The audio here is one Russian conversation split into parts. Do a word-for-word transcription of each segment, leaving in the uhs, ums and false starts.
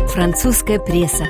Французская пресса.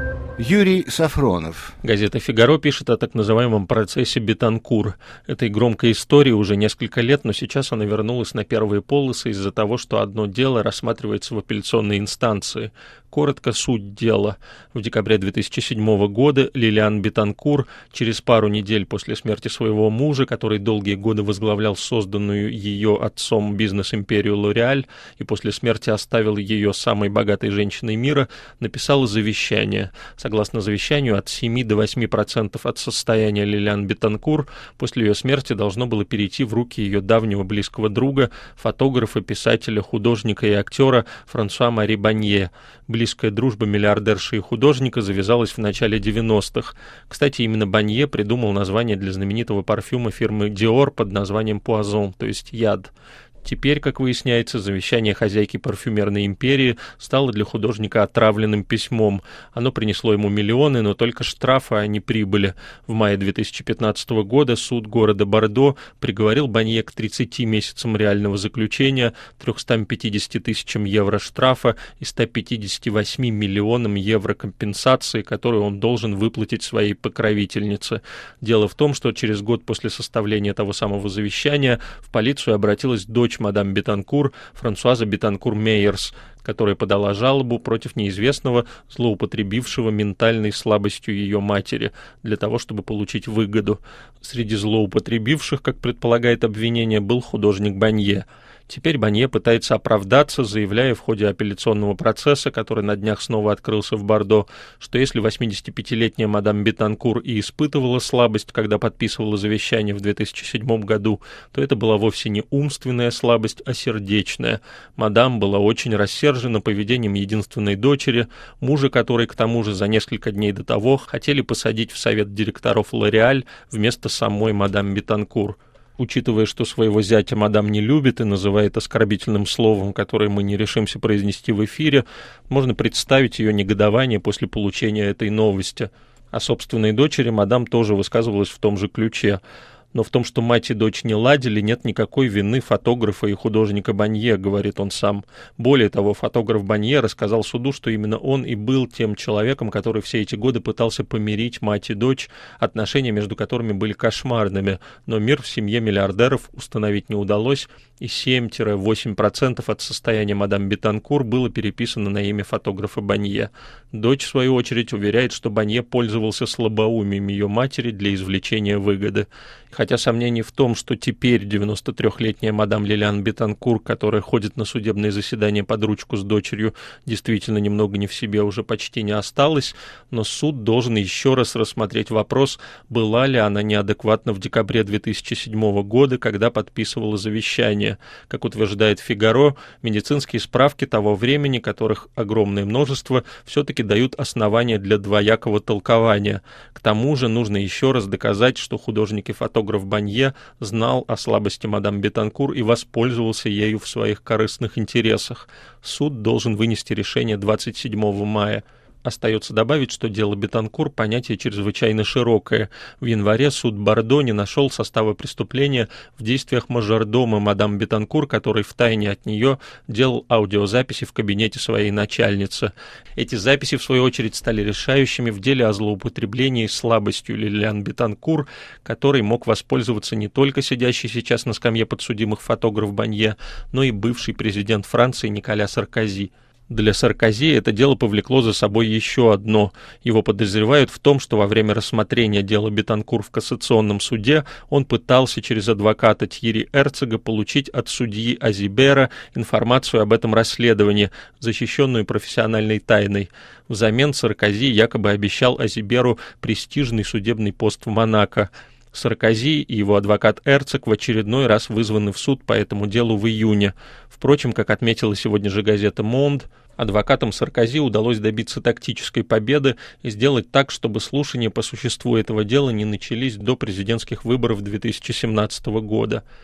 Юрий Сафронов. Газета «Фигаро» пишет о так называемом процессе Бетанкур. Этой громкой истории уже несколько лет, но сейчас она вернулась на первые полосы из-за того, что одно дело рассматривается в апелляционной инстанции. Коротко суть дела. В декабре две тысячи седьмого года Лилиан Бетанкур, через пару недель после смерти своего мужа, который долгие годы возглавлял созданную ее отцом бизнес-империю L'Oréal и после смерти оставил ее самой богатой женщиной мира, написала завещание. Согласно завещанию, от семи до восьми процентов от состояния Лилиан Бетанкур после ее смерти должно было перейти в руки ее давнего близкого друга, фотографа, писателя, художника и актера Франсуа-Мари Банье. Близкая дружба миллиардерши и художника завязалась в начале девяностых. Кстати, именно Банье придумал название для знаменитого парфюма фирмы Dior под названием «Poison», то есть «яд». Теперь, как выясняется, завещание хозяйки парфюмерной империи стало для художника отравленным письмом. Оно принесло ему миллионы, но только штрафы, а не прибыли. В мае две тысячи пятнадцатого года суд города Бордо приговорил Банье к тридцати месяцам реального заключения, трёмстам пятидесяти тысячам евро штрафа и ста пятидесяти восьми миллионам евро компенсации, которую он должен выплатить своей покровительнице. Дело в том, что через год после составления того самого завещания в полицию обратилась дочь мадам Бетанкур, Франсуаза Бетанкур-Мейерс, которая подала жалобу против неизвестного, злоупотребившего ментальной слабостью ее матери для того, чтобы получить выгоду. Среди злоупотребивших, как предполагает обвинение, был художник Банье. Теперь Банье пытается оправдаться, заявляя в ходе апелляционного процесса, который на днях снова открылся в Бордо, что если восьмидесятипятилетняя мадам Бетанкур и испытывала слабость, когда подписывала завещание в две тысячи седьмом году, то это была вовсе не умственная слабость, а сердечная. Мадам была очень рассержена поведением единственной дочери, мужа которой, к тому же, за несколько дней до того хотели посадить в совет директоров L'Oréal вместо самой мадам Бетанкур. Учитывая, что своего зятя мадам не любит и называет оскорбительным словом, которое мы не решимся произнести в эфире, можно представить ее негодование после получения этой новости. О собственной дочери мадам тоже высказывалась в том же ключе. Но в том, что мать и дочь не ладили, нет никакой вины фотографа и художника Банье, говорит он сам. Более того, фотограф Банье рассказал суду, что именно он и был тем человеком, который все эти годы пытался помирить мать и дочь, отношения между которыми были кошмарными, но мир в семье миллиардеров установить не удалось, и семь-восемь процентов от состояния мадам Бетанкур было переписано на имя фотографа Банье. Дочь, в свою очередь, уверяет, что Банье пользовался слабоумием ее матери для извлечения выгоды. Хотя сомнений в том, что теперь девяностотрёхлетняя мадам Лилиан Бетанкур, которая ходит на судебные заседания под ручку с дочерью, действительно немного не в себе, уже почти не осталось, но суд должен еще раз рассмотреть вопрос, была ли она неадекватна в декабре две тысячи седьмого года, когда подписывала завещание. Как утверждает «Фигаро», медицинские справки того времени, которых огромное множество, все-таки дают основания для двоякого толкования. К тому же нужно еще раз доказать, что художник и фотограф Банье знал о слабости мадам Бетанкур и воспользовался ею в своих корыстных интересах. Суд должен вынести решение двадцать седьмого мая. Остается добавить, что дело Бетанкур – понятие чрезвычайно широкое. В январе суд Бордо не нашел состава преступления в действиях мажордома мадам Бетанкур, который втайне от нее делал аудиозаписи в кабинете своей начальницы. Эти записи, в свою очередь, стали решающими в деле о злоупотреблении слабостью Лилиан Бетанкур, которой мог воспользоваться не только сидящий сейчас на скамье подсудимых фотограф Банье, но и бывший президент Франции Николя Саркози. Для Саркози это дело повлекло за собой еще одно. Его подозревают в том, что во время рассмотрения дела Бетанкур в кассационном суде он пытался через адвоката Тьерри Эрцега получить от судьи Азибера информацию об этом расследовании, защищенную профессиональной тайной. Взамен Саркози якобы обещал Азиберу престижный судебный пост в Монако. Саркози и его адвокат Эрцег в очередной раз вызваны в суд по этому делу в июне. Впрочем, как отметила сегодня же газета «Монд», адвокатам Саркози удалось добиться тактической победы и сделать так, чтобы слушания по существу этого дела не начались до президентских выборов две тысячи семнадцатого года.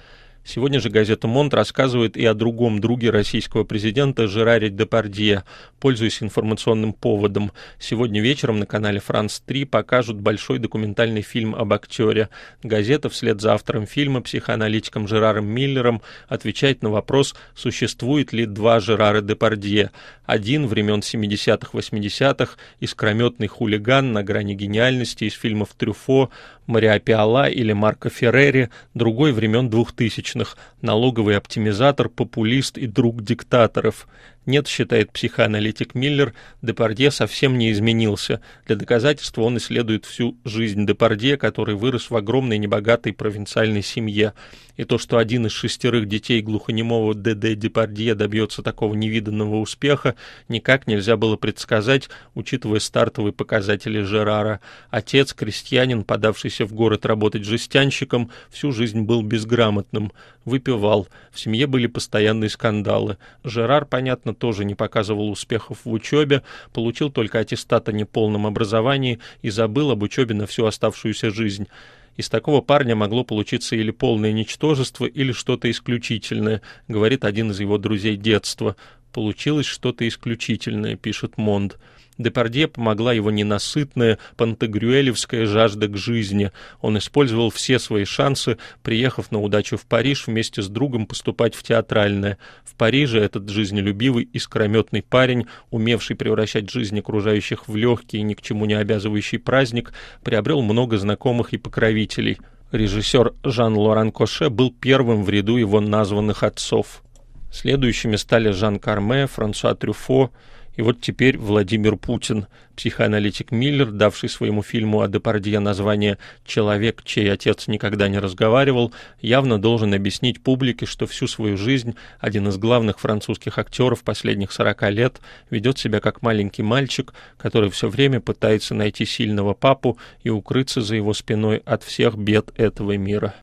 Сегодня же газета «Монд» рассказывает и о другом друге российского президента Жераре Депардье, пользуясь информационным поводом. Сегодня вечером на канале «Франс три» покажут большой документальный фильм об актере. Газета вслед за автором фильма, психоаналитиком Жераром Миллером, отвечает на вопрос, существует ли два Жерара Депардье. Один времен семидесятых-восьмидесятых, искрометный хулиган на грани гениальности из фильмов Трюфо, Мариа Пиала или Марко Феррери, другой времен двухтысячных, налоговый оптимизатор, популист и друг диктаторов. Нет, считает психоаналитик Миллер, Депардье совсем не изменился. Для доказательства он исследует всю жизнь Депардье, который вырос в огромной небогатой провинциальной семье. И то, что один из шестерых детей глухонемого Д.Д. Депардье добьется такого невиданного успеха, никак нельзя было предсказать, учитывая стартовые показатели Жерара. Отец, крестьянин, подавшийся в город работать жестянщиком, всю жизнь был безграмотным, выпивал, в семье были постоянные скандалы. Жерар, понятно, тоже не показывал успехов в учебе, получил только аттестат о неполном образовании и забыл об учебе на всю оставшуюся жизнь. Из такого парня могло получиться или полное ничтожество, или что-то исключительное, говорит один из его друзей детства. «Получилось что-то исключительное», пишет Монд. Депардье помогла его ненасытная пантагрюэлевская жажда к жизни. Он использовал все свои шансы, приехав на удачу в Париж вместе с другом поступать в театральное. В Париже этот жизнелюбивый, искрометный парень, умевший превращать жизнь окружающих в легкий и ни к чему не обязывающий праздник, приобрел много знакомых и покровителей. Режиссер Жан-Лоран Коше был первым в ряду его названных отцов. Следующими стали Жан Карме, Франсуа Трюфо, и вот теперь Владимир Путин. Психоаналитик Миллер, давший своему фильму о Депардье название «Человек, чей отец никогда не разговаривал», явно должен объяснить публике, что всю свою жизнь один из главных французских актеров последних сорока лет ведет себя как маленький мальчик, который все время пытается найти сильного папу и укрыться за его спиной от всех бед этого мира.